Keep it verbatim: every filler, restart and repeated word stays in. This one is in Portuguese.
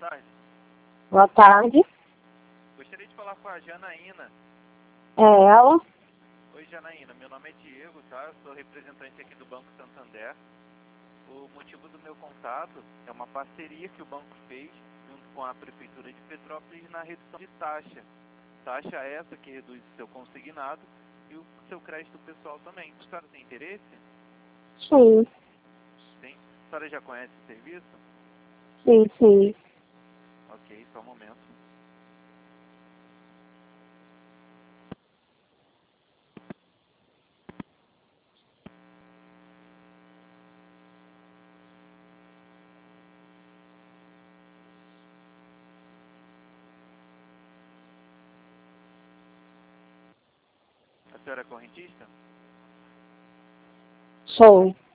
tarde. Boa tarde. Gostaria de falar com a Janaína. É ela? Oi, Janaína. Meu nome é Diego, tá? Eu sou representante aqui do Banco Santander. O motivo do meu contato é uma parceria que o banco fez junto com a Prefeitura de Petrópolis na redução de taxa. Taxa essa que reduz o seu consignado e o seu crédito pessoal também. A senhora tem interesse? Sim, Sim. A senhora já conhece o serviço? sim, sim. Ok, só um momento. A senhora é correntista? Sou.